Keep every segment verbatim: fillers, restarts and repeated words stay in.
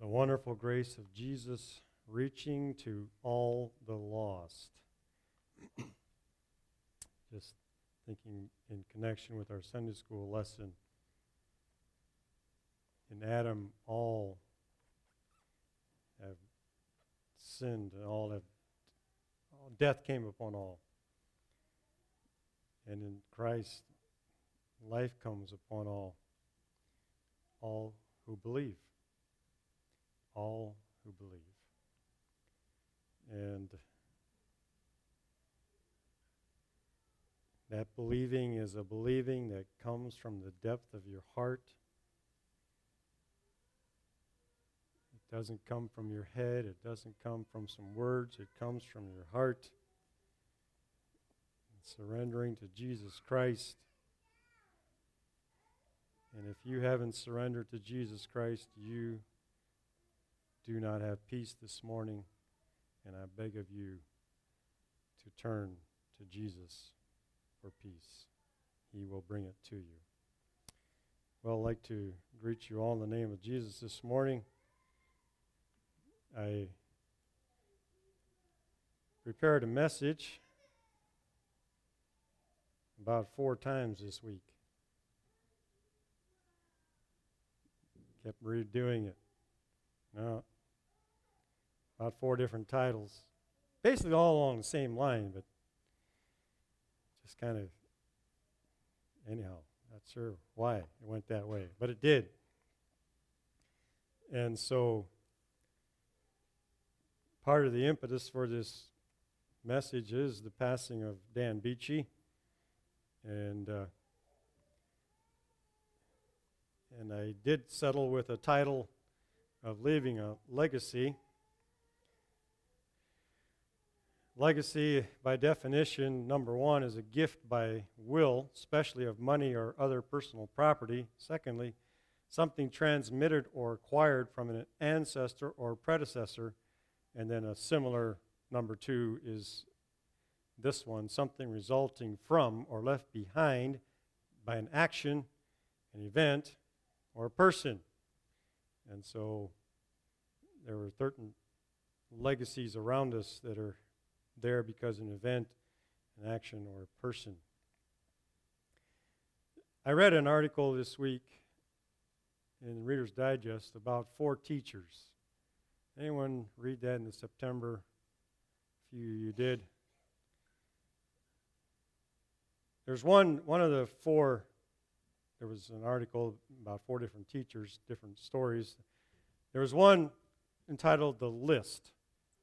The wonderful grace of Jesus reaching to all the lost. Just thinking in connection with our Sunday school lesson. In Adam, all have sinned, and all have all, death came upon all. And in Christ, life comes upon all, all who believe. All who believe. And that believing is a believing that comes from the depth of your heart. It doesn't come from your head. It doesn't come from some words. It comes from your heart. Surrendering to Jesus Christ. And if you haven't surrendered to Jesus Christ, you do not have peace this morning, and I beg of you to turn to Jesus for peace. He will bring it to you. Well, I'd like to greet you all in the name of Jesus this morning. I prepared a message about four times this week. Kept redoing it. No. About four different titles. Basically all along the same line, but just kind of, anyhow, not sure why it went that way, but it did. And so part of the impetus for this message is the passing of Dan Beachy. And uh, and I did settle with a title of Leaving a Legacy. Legacy, by definition, number one, is a gift by will, especially of money or other personal property. Secondly, something transmitted or acquired from an ancestor or predecessor. And then a similar number two is this one, something resulting from or left behind by an action, an event, or a person. And so there were certain legacies around us that are there because of an event, an action, or a person. I read an article this week in Reader's Digest about four teachers. Anyone read that in the September? A few of you did. There's one, one of the four, there was an article about four different teachers, different stories. There was one entitled The List.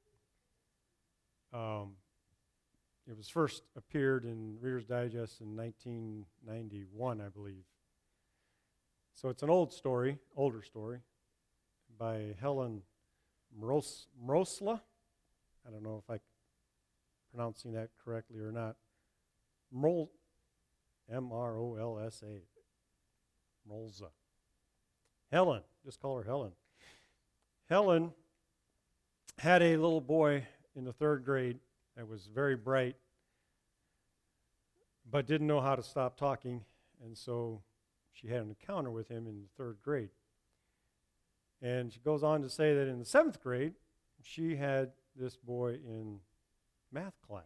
Um, it was first appeared in Reader's Digest in nineteen ninety-one, I believe. So it's an old story, older story, by Helen Mros- Mrosla. I don't know if I'm pronouncing that correctly or not. Mrol, M R O L S A. Mrolza. Helen, just call her Helen. Helen had a little boy in the third grade that was very bright, but didn't know how to stop talking, and so she had an encounter with him in the third grade. And she goes on to say that in the seventh grade, she had this boy in math class.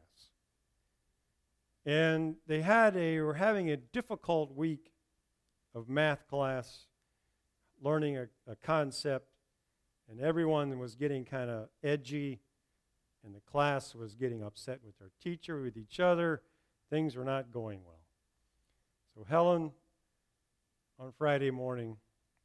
And they had a were having a difficult week of math class, learning a, a concept, and everyone was getting kind of edgy, and the class was getting upset with their teacher, with each other. Things were not going well. So Helen, on Friday morning,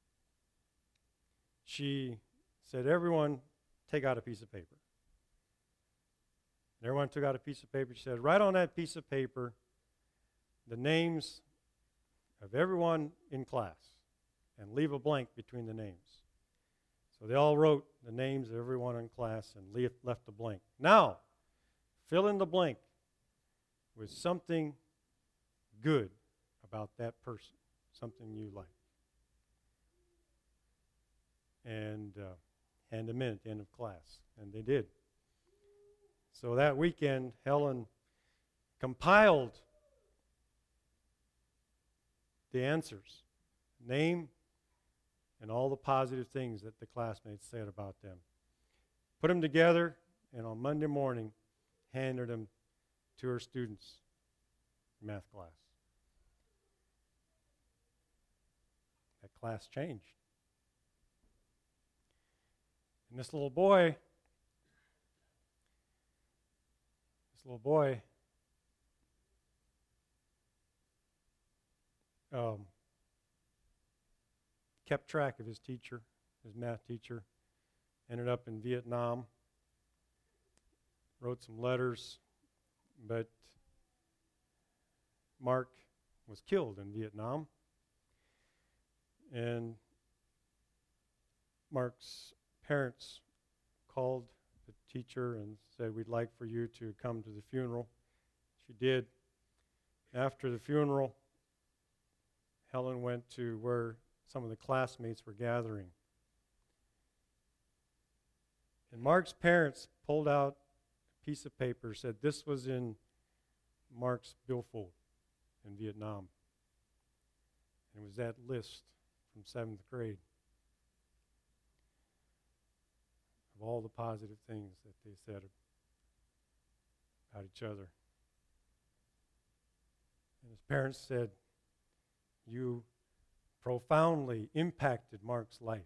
she said, everyone take out a piece of paper. And everyone took out a piece of paper. She said, write on that piece of paper the names of everyone in class and leave a blank between the names. So they all wrote the names of everyone in class and leave, left a blank. Now, fill in the blank with something good about that person, something you like. And uh, hand them in at the end of class. And they did. So that weekend, Helen compiled the answers. Name, and all the positive things that the classmates said about them. Put them together, and on Monday morning, handed them to her students in math class. That class changed. And this little boy, this little boy, um, kept track of his teacher, his math teacher, ended up in Vietnam, wrote some letters, but Mark was killed in Vietnam. And Mark's parents called the teacher and said, "We'd like for you to come to the funeral." She did. After the funeral, Helen went to where some of the classmates were gathering. And Mark's parents pulled out a piece of paper, said this was in Mark's billfold in Vietnam. And it was that list from seventh grade of all the positive things that they said about each other. And his parents said, "You profoundly impacted Mark's life."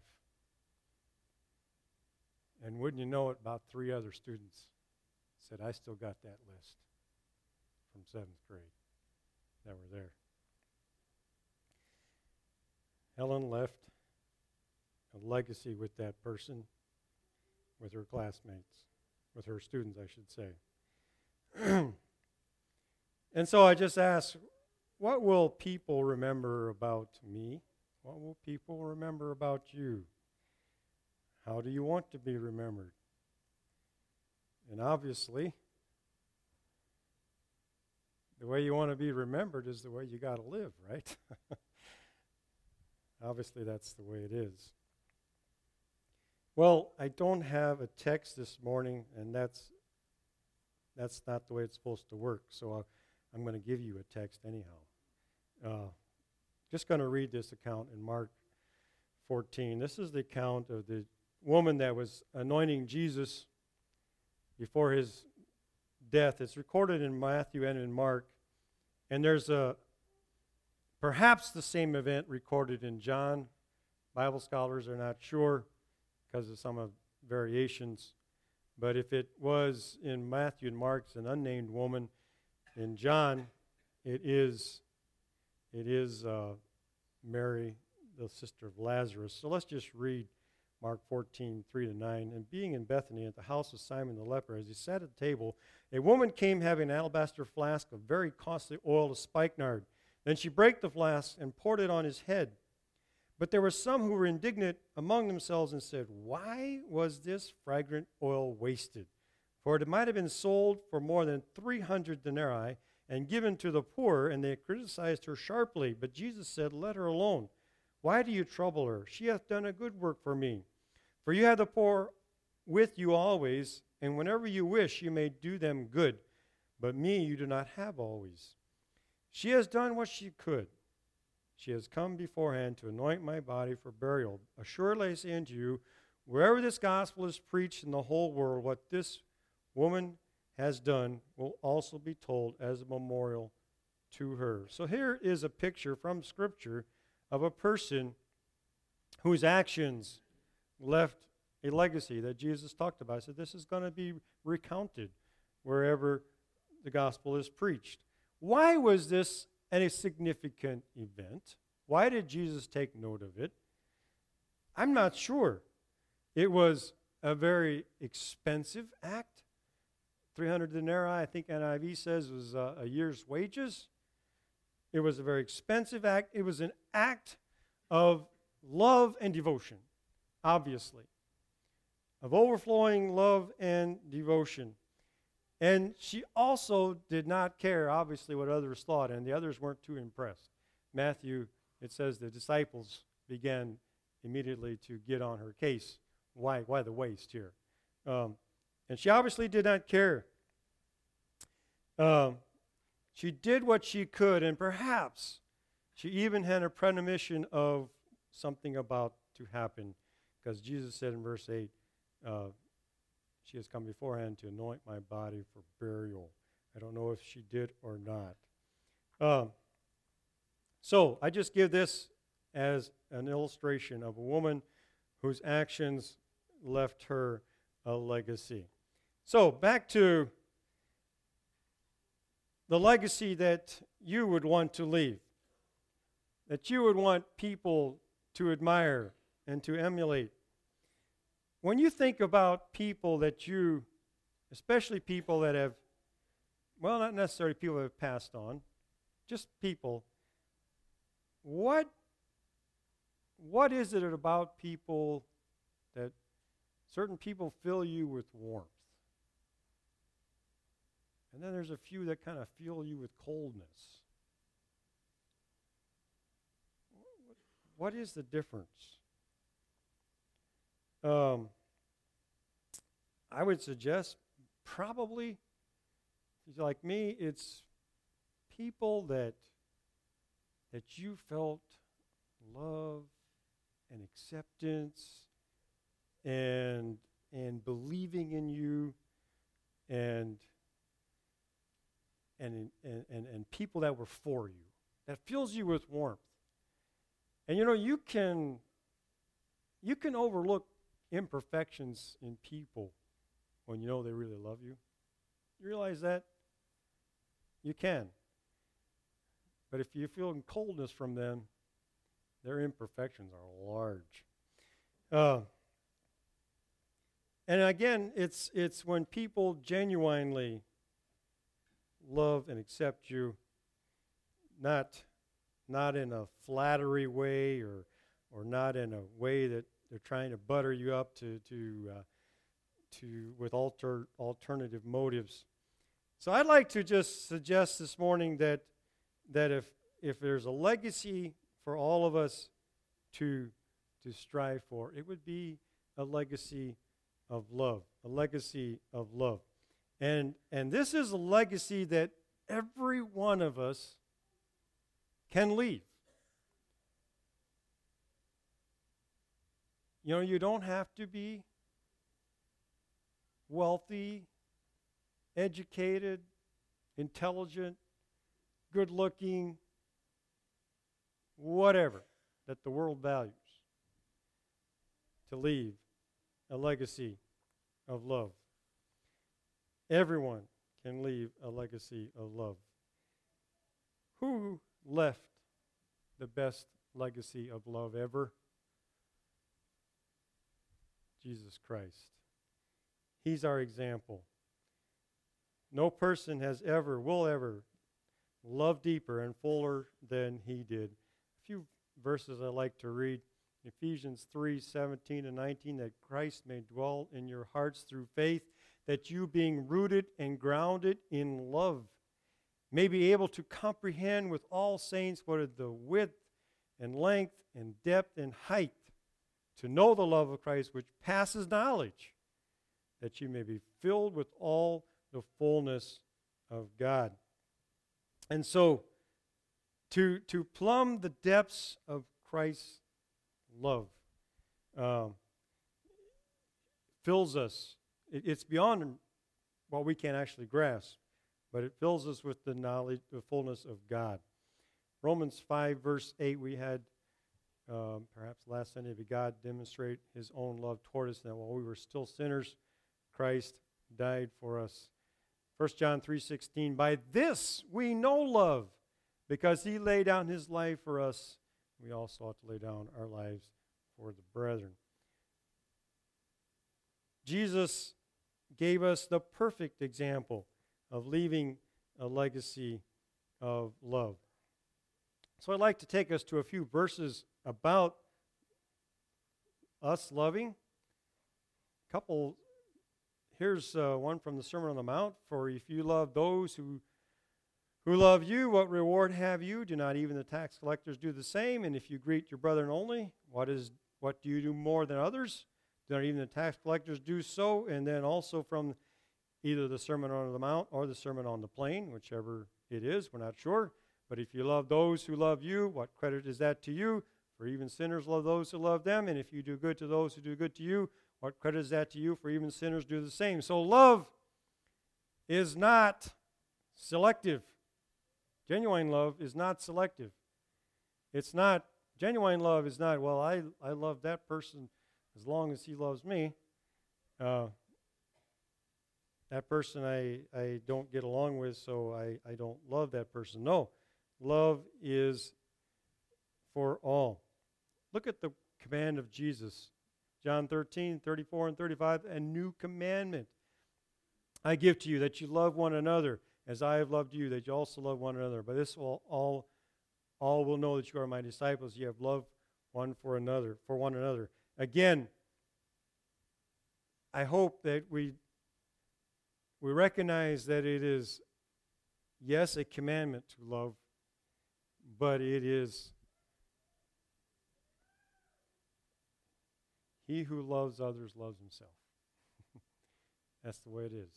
And wouldn't you know it, about three other students said, "I still got that list from seventh grade that were there." Helen left a legacy with that person, with her classmates, with her students, I should say. And so I just ask, what will people remember about me? What will people remember about you? How do you want to be remembered? And obviously, the way you want to be remembered is the way you got to live, right? Obviously, that's the way it is. Well, I don't have a text this morning, and that's that's not the way it's supposed to work. So I'll, I'm going to give you a text anyhow. Uh, just going to read this account in Mark fourteen. This is the account of the woman that was anointing Jesus before his death. It's recorded in Matthew and in Mark. And there's a perhaps the same event recorded in John. Bible scholars are not sure because of some of variations. But if it was in Matthew and Mark, it's an unnamed woman. In John, it is it is uh, Mary, the sister of Lazarus. So let's just read Mark fourteen, three to nine. And being in Bethany at the house of Simon the leper, as he sat at the table, a woman came having an alabaster flask of very costly oil of spikenard. Then she brake the flask and poured it on his head. But there were some who were indignant among themselves and said, "Why was this fragrant oil wasted? For it might have been sold for more than three hundred denarii and given to the poor." And they criticized her sharply. But Jesus said, "Let her alone. Why do you trouble her? She hath done a good work for me. For you have the poor with you always, and whenever you wish you may do them good. But me you do not have always. She has done what she could. She has come beforehand to anoint my body for burial. Assuredly I say unto you, wherever this gospel is preached in the whole world, what this woman has done will also be told as a memorial to her." So here is a picture from Scripture of a person whose actions left a legacy that Jesus talked about. He said this is going to be recounted wherever the gospel is preached. Why was this a significant event? Why did Jesus take note of it? I'm not sure. It was a very expensive act. three hundred denarii, I think N I V says, was uh, a year's wages. It was a very expensive act. It was an act of love and devotion, obviously, of overflowing love and devotion. And she also did not care, obviously, what others thought, and the others weren't too impressed. Matthew, it says the disciples began immediately to get on her case. Why, why the waste here? Um, and she obviously did not care. Um, she did what she could, and perhaps she even had a premonition of something about to happen, because Jesus said in verse eight, uh, she has come beforehand to anoint my body for burial. I don't know if she did or not. Um, so I just give this as an illustration of a woman whose actions left her a legacy. So back to the legacy that you would want to leave, that you would want people to admire and to emulate. When you think about people that you, especially people that have, well, not necessarily people that have passed on, just people, what, what is it about people that certain people fill you with warmth? And then there's a few that kind of fill you with coldness. What is the difference? Um, I would suggest probably, if you're like me, it's people that that you felt love and acceptance and and believing in you and and and and, and people that were for you, that fills you with warmth. And you know, you can you can overlook imperfections in people when you know they really love you. You realize that? You can. But if you feel coldness from them, their imperfections are large. Uh, and again, it's it's when people genuinely love and accept you, not not in a flattery way or or not in a way that they're trying to butter you up to to uh, to with alter alternative motives. So I'd like to just suggest this morning that that if if there's a legacy for all of us to to strive for, it would be a legacy of love, a legacy of love. And and this is a legacy that every one of us can leave. You know, you don't have to be wealthy, educated, intelligent, good-looking, whatever that the world values, to leave a legacy of love. Everyone can leave a legacy of love. Who left the best legacy of love ever? Jesus Christ. He's our example. No person has ever, will ever, love deeper and fuller than he did. A few verses I like to read. Ephesians three, seventeen and nineteen, that Christ may dwell in your hearts through faith, that you being rooted and grounded in love may be able to comprehend with all saints what is the width and length and depth and height, to know the love of Christ which passes knowledge, that you may be filled with all the fullness of God. And so, to, to plumb the depths of Christ's love um, fills us. It, it's beyond what we can actually grasp, but it fills us with the knowledge, the fullness of God. Romans five, verse eight, we had um, perhaps last Sunday, but God demonstrate his own love toward us, that while we were still sinners, Christ died for us. First John three sixteen, by this we know love, because he laid down his life for us. We also ought to lay down our lives for the brethren. Jesus gave us the perfect example of leaving a legacy of love. So I'd like to take us to a few verses about us loving. A couple, here's uh, one from the Sermon on the Mount. For if you love those who who love you, what reward have you? Do not even the tax collectors do the same? And if you greet your brethren only, what is what do you do more than others? Do not even the tax collectors do so? And then also from either the Sermon on the Mount or the Sermon on the Plain, whichever it is, we're not sure. But if you love those who love you, what credit is that to you? For even sinners love those who love them, and if you do good to those who do good to you, what credit is that to you? For even sinners do the same. So love is not selective. Genuine love is not selective. It's not, genuine love is not, well, I, I love that person as long as he loves me. Uh, that person I, I don't get along with, so I, I don't love that person. No, love is for all. Look at the command of Jesus. John thirteen, thirty-four and thirty-five, a new commandment I give to you, that you love one another as I have loved you, that you also love one another. By this will all, all will know that you are my disciples. You have love one for another, for one another. Again, I hope that we we recognize that it is, yes, a commandment to love, but it is he who loves others loves himself. That's the way it is.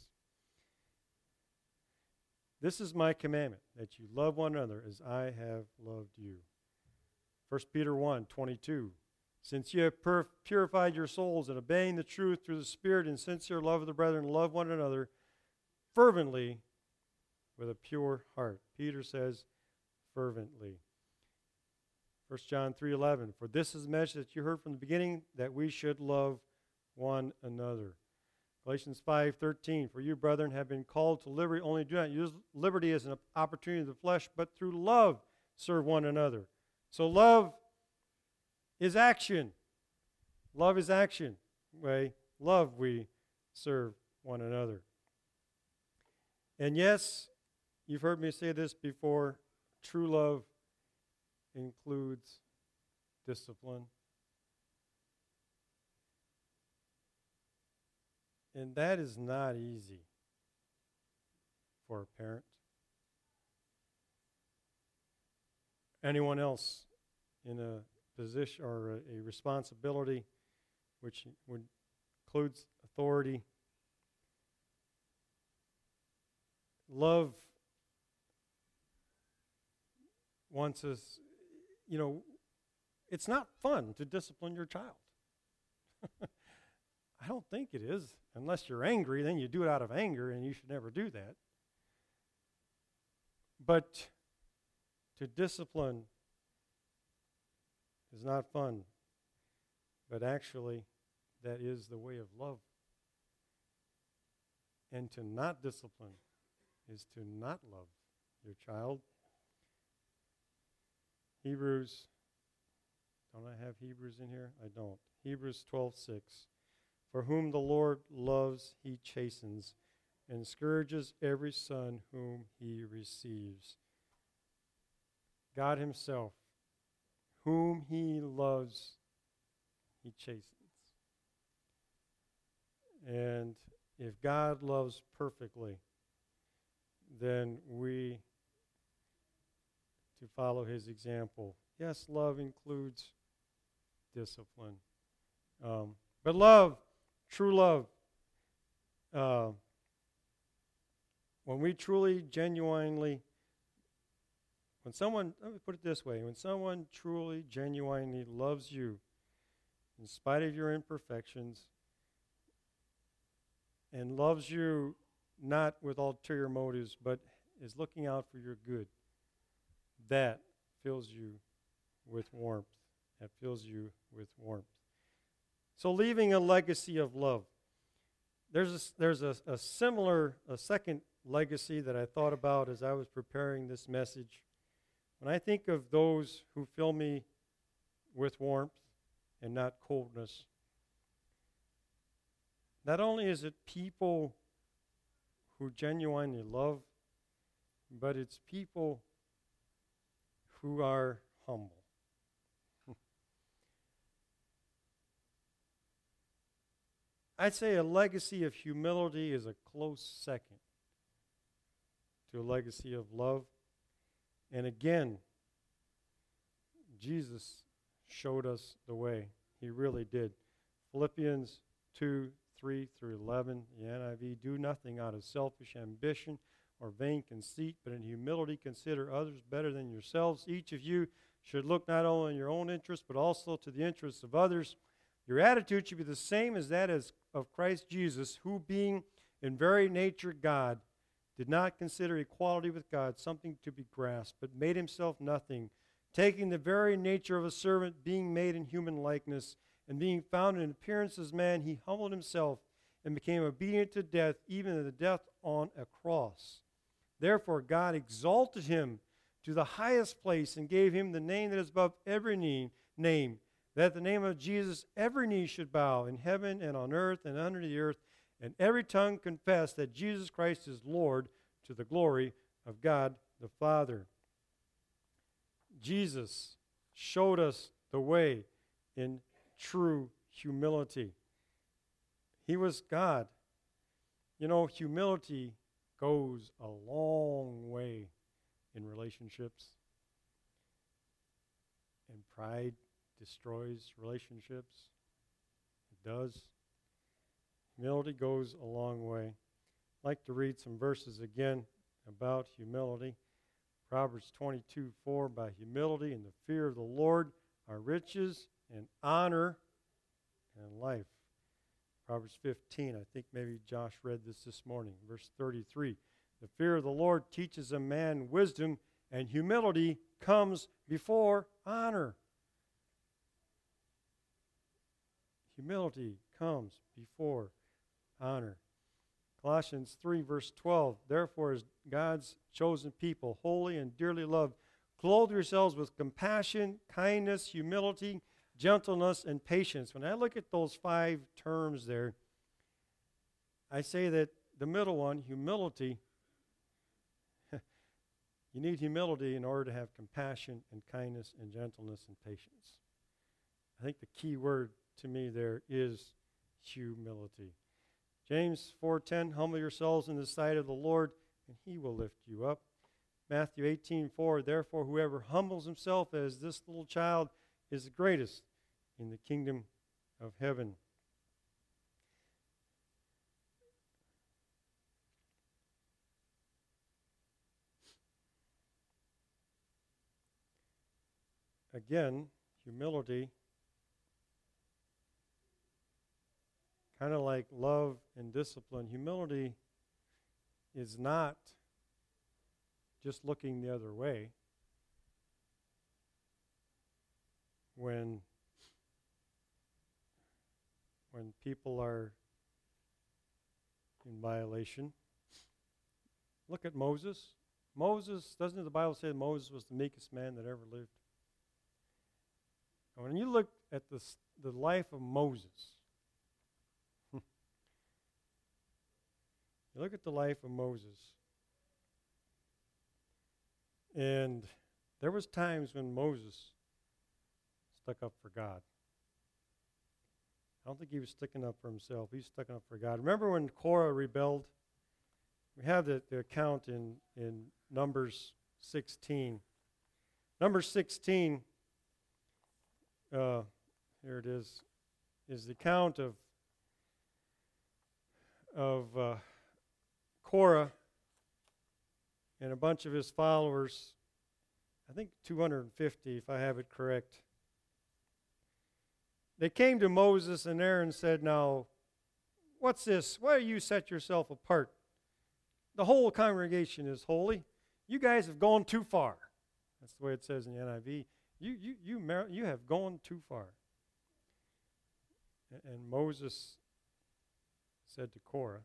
This is my commandment, that you love one another as I have loved you. First Peter one, twenty-two. Since you have pur- purified your souls in obeying the truth through the Spirit and sincere love of the brethren, love one another fervently with a pure heart. Peter says fervently. First John three eleven. For this is the message that you heard from the beginning, that we should love one another. Galatians five thirteen. For you, brethren, have been called to liberty, only do not use liberty as an opportunity of the flesh, but through love serve one another. So love is action. Love is action. By love we serve one another. And yes, you've heard me say this before, true love includes discipline. And that is not easy for a parent. Anyone else in a position or a, a responsibility which would includes authority. Love wants us, you know, it's not fun to discipline your child. I don't think it is. Unless you're angry, then you do it out of anger, and you should never do that. But to discipline is not fun. But actually, that is the way of love. And to not discipline is to not love your child. Hebrews, don't I have Hebrews in here? I don't. Hebrews twelve six. For whom the Lord loves, he chastens, and scourges every son whom he receives. God himself, whom he loves, he chastens. And if God loves perfectly, then we, to follow his example. Yes, love includes discipline. Um, but love, true love, uh, when we truly, genuinely, when someone, let me put it this way, when someone truly, genuinely loves you, in spite of your imperfections, and loves you not with ulterior motives, but is looking out for your good, that fills you with warmth. That fills you with warmth. So leaving a legacy of love. There's a, there's a, a similar, a second legacy that I thought about as I was preparing this message. When I think of those who fill me with warmth and not coldness, not only is it people who genuinely love, but it's people who are humble. I'd say a legacy of humility is a close second to a legacy of love. And again, Jesus showed us the way. He really did. Philippians two, three through eleven, the N I V, do nothing out of selfish ambition or vain conceit, but in humility consider others better than yourselves. Each of you should look not only in your own interest, but also to the interests of others. Your attitude should be the same as that as of Christ Jesus, who being in very nature God, did not consider equality with God something to be grasped, but made himself nothing, taking the very nature of a servant, being made in human likeness, and being found in appearance as man, he humbled himself and became obedient to death, even to the death on a cross. Therefore God exalted him to the highest place and gave him the name that is above every knee, name, that at the name of Jesus every knee should bow in heaven and on earth and under the earth, and every tongue confess that Jesus Christ is Lord, to the glory of God the Father. Jesus showed us the way in true humility. He was God. You know, humility goes a long way in relationships. And pride destroys relationships. It does. Humility goes a long way. I'd like to read some verses again about humility. Proverbs twenty-two four, by humility and the fear of the Lord are riches and honor and life. Proverbs fifteen, I think maybe Josh read this this morning, verse thirty-three. The fear of the Lord teaches a man wisdom, and humility comes before honor. Humility comes before honor. Colossians three, verse twelve, therefore as God's chosen people, holy and dearly loved, clothe yourselves with compassion, kindness, humility, gentleness, and patience. When I look at those five terms there, I say that the middle one, humility, you need humility in order to have compassion and kindness and gentleness and patience. I think the key word to me there is humility. James four ten, humble yourselves in the sight of the Lord, and he will lift you up. Matthew eighteen four, therefore whoever humbles himself as this little child is the greatest in the kingdom of heaven. Again, humility, kind of like love and discipline, humility is not just looking the other way when when people are in violation. Look at Moses. Moses, doesn't the Bible say Moses was the meekest man that ever lived? And when you look at the, the life of Moses, you look at the life of Moses, and there was times when Moses stuck up for God. I don't think he was sticking up for himself. He was sticking up for God. Remember when Korah rebelled? We have the, the account in, in Numbers sixteen. Numbers sixteen, uh, here it is, is the account of, of uh, Korah and a bunch of his followers, I think two hundred fifty if I have it correct. They came to Moses and Aaron and said, now, what's this? Why do you set yourself apart? The whole congregation is holy. You guys have gone too far. That's the way it says in the N I V. You, you, you, mer- you have gone too far. And, and Moses said to Korah,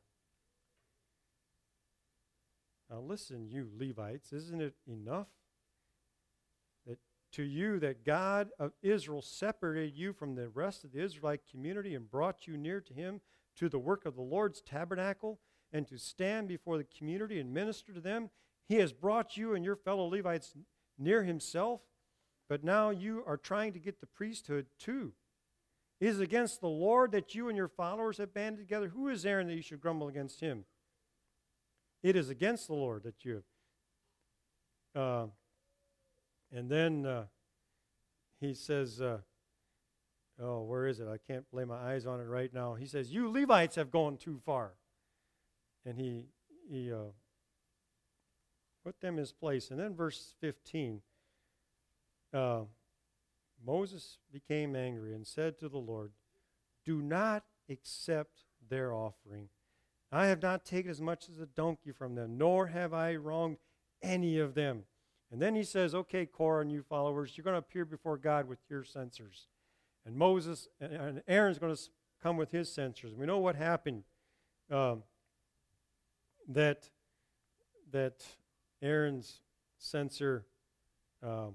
now listen, you Levites, isn't it enough that to you that God of Israel separated you from the rest of the Israelite community and brought you near to him to the work of the Lord's tabernacle and to stand before the community and minister to them? He has brought you and your fellow Levites near himself, but now you are trying to get the priesthood too. It is against the Lord that you and your followers have banded together. Who is Aaron that you should grumble against him? It is against the Lord that you have. Uh, and then uh, he says, uh, oh, where is it? I can't lay my eyes on it right now. He says, you Levites have gone too far. And he, he uh, put them in his place. And then verse fifteen, uh, Moses became angry and said to the Lord, "Do not accept their offering. I have not taken as much as a donkey from them, nor have I wronged any of them." And then he says, "Okay, Korah and you followers, you're going to appear before God with your censers." And Moses and Aaron's going to come with his censers. We know what happened. Um, that that Aaron's censer um,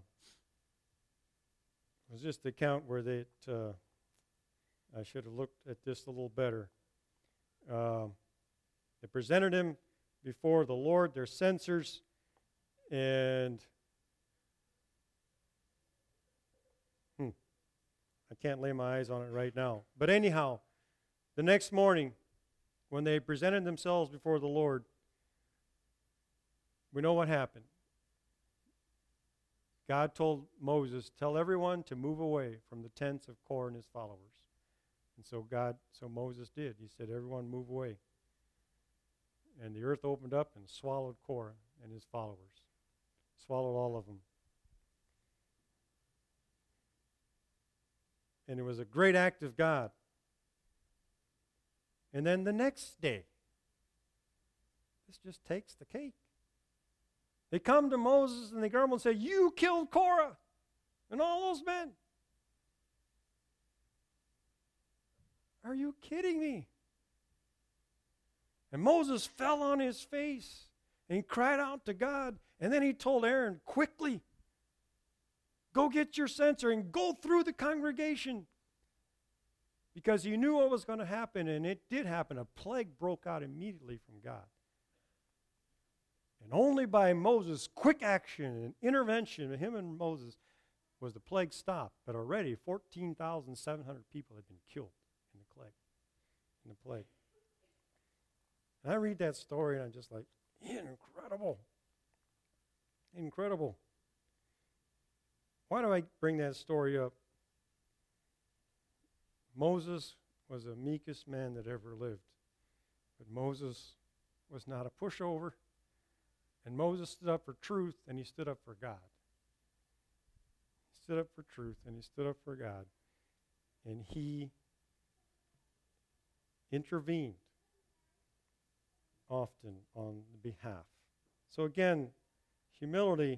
was just the account where they. Uh, I should have looked at this a little better. Um, they presented him before the Lord, their censers, and hmm, I can't lay my eyes on it right now. But anyhow, the next morning, when they presented themselves before the Lord, we know what happened. God told Moses, "Tell everyone to move away from the tents of Korah and his followers." And so God, so Moses did. He said, "Everyone move away." And the earth opened up and swallowed Korah and his followers. Swallowed all of them. And it was a great act of God. And then the next day, this just takes the cake. They come to Moses and they grumble and say, "You killed Korah and all those men." Are you kidding me? And Moses fell on his face and he cried out to God. And then he told Aaron, "Quickly, go get your censer and go through the congregation." Because he knew what was going to happen, and it did happen. A plague broke out immediately from God. And only by Moses' quick action and intervention, him and Moses, was the plague stopped. But already fourteen thousand seven hundred people had been killed in the plague. In the plague. And I read that story and I'm just like, incredible. Incredible. Why do I bring that story up? Moses was the meekest man that ever lived. But Moses was not a pushover. And Moses stood up for truth and he stood up for God. He stood up for truth and he stood up for God. And he intervened often on behalf. So again, humility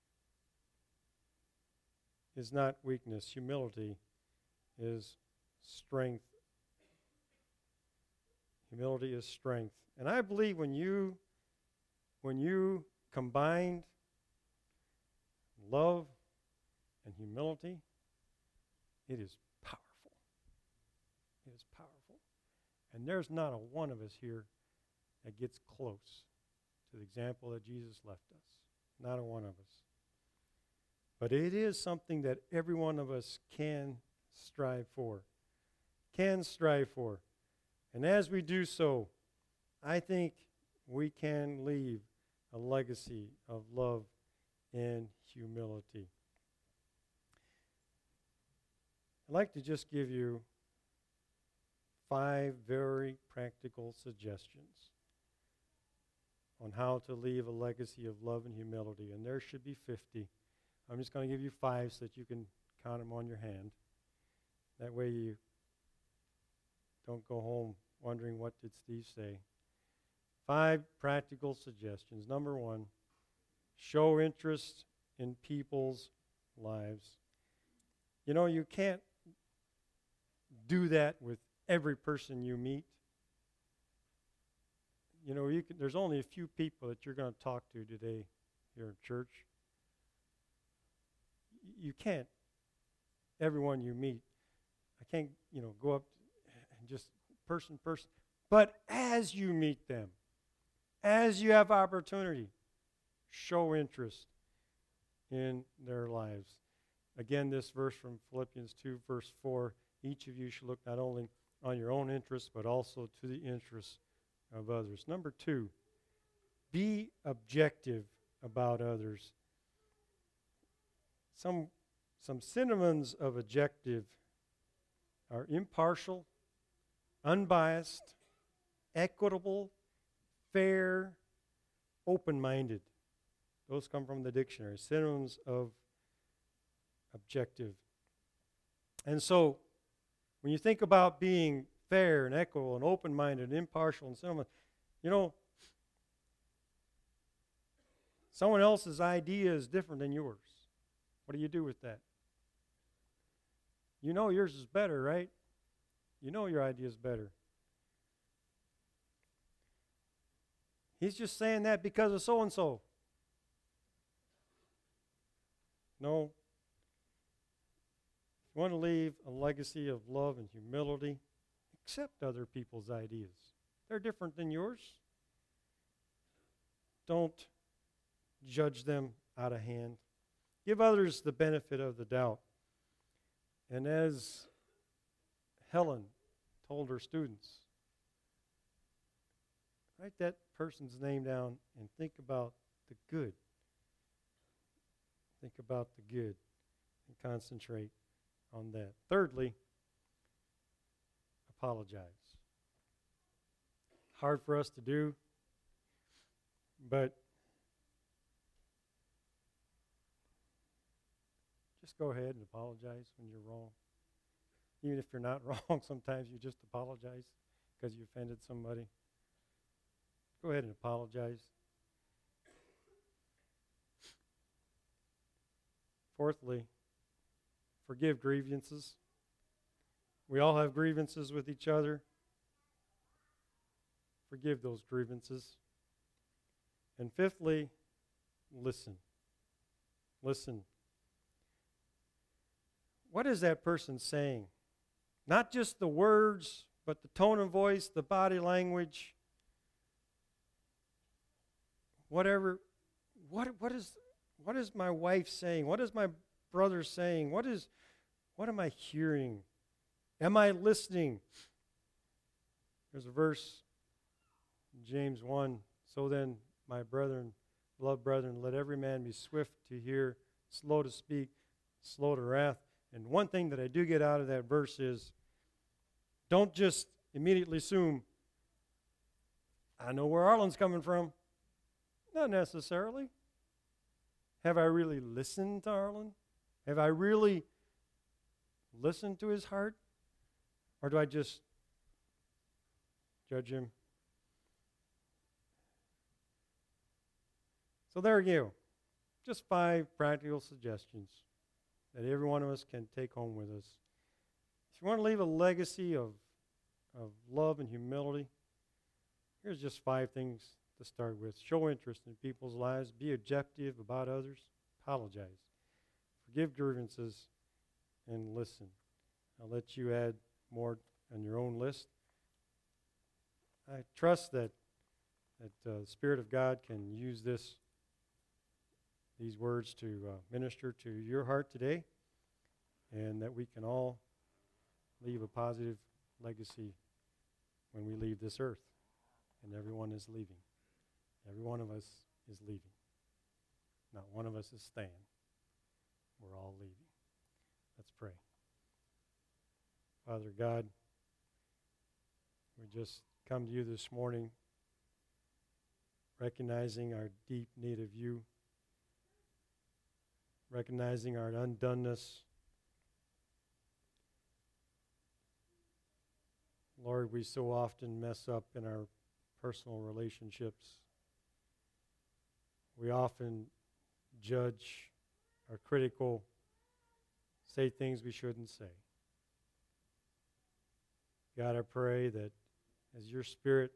is not weakness. Humility is strength. Humility is strength. And I believe when you when you combined love and humility, it is powerful. It is powerful. And there's not a one of us here that gets close to the example that Jesus left us. Not a one of us. But it is something that every one of us can strive for. Can strive for. And as we do so, I think we can leave a legacy of love and humility. I'd like to just give you five very practical suggestions on how to leave a legacy of love and humility. And there should be fifty. I'm just going to give you five so that you can count them on your hand. That way you don't go home wondering, what did Steve say? Five practical suggestions. Number one, show interest in people's lives. You know, you can't do that with every person you meet. You know, you can, there's only a few people that you're going to talk to today here in church. Y- you can't, everyone you meet. I can't, you know, go up and just person, person. But as you meet them, as you have opportunity, show interest in their lives. Again, this verse from Philippians two, verse four, each of you should look not only on your own interests, but also to the interests of others. Number two, be objective about others. Some, some synonyms of objective are impartial, unbiased, equitable, fair, open-minded. Those come from the dictionary. Synonyms of objective. And so, when you think about being fair and equitable and open-minded and impartial and similar, you know, someone else's idea is different than yours. What do you do with that? You know yours is better, right? You know your idea is better. He's just saying that because of so-and-so. No. If you want to leave a legacy of love and humility, accept other people's ideas. They're different than yours. Don't judge them out of hand. Give others the benefit of the doubt. And as Helen told her students, write that person's name down and think about the good. Think about the good and concentrate on that. Thirdly, apologize. Hard for us to do, but just go ahead and apologize when you're wrong. Even if you're not wrong, sometimes you just apologize because you offended somebody. Go ahead and apologize. Fourthly, forgive grievances. We all have grievances with each other. Forgive those grievances. And fifthly, listen. Listen. What is that person saying? Not just the words, but the tone of voice, the body language, whatever. What what is what is my wife saying? What is my brother saying? What is what am I hearing? Am I listening? There's a verse in James one. So then, my brethren, beloved brethren, let every man be swift to hear, slow to speak, slow to wrath. And one thing that I do get out of that verse is, don't just immediately assume, I know where Arlen's coming from. Not necessarily. Have I really listened to Arlen? Have I really listened to his heart? Or do I just judge him? So there you go. Just five practical suggestions that every one of us can take home with us. If you want to leave a legacy of, of love and humility, here's just five things to start with. Show interest in people's lives. Be objective about others. Apologize. Forgive grievances. And listen. I'll let you add more on your own list. I trust that, that uh, the Spirit of God can use this these words to uh, minister to your heart today, and that we can all leave a positive legacy when we leave this earth. And everyone is leaving. Every one of us is leaving. Not one of us is staying. We're all leaving. Let's pray. Father God, we just come to you this morning recognizing our deep need of you, recognizing our undoneness. Lord, we so often mess up in our personal relationships. We often judge, are critical, say things we shouldn't say. God, I pray that as your Spirit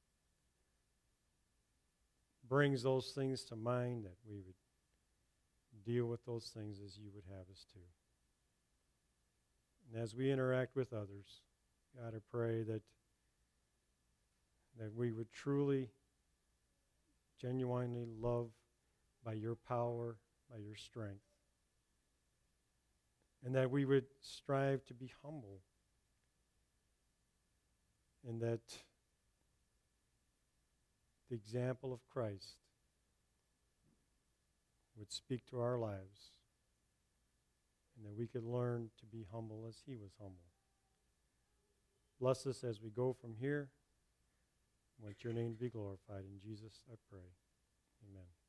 brings those things to mind, that we would deal with those things as you would have us to. And as we interact with others, God, I pray that that we would truly, genuinely love by your power, by your strength, and that we would strive to be humble, and that the example of Christ would speak to our lives, and that we could learn to be humble as he was humble. Bless us as we go from here. Want your name to be glorified. In Jesus I pray. Amen.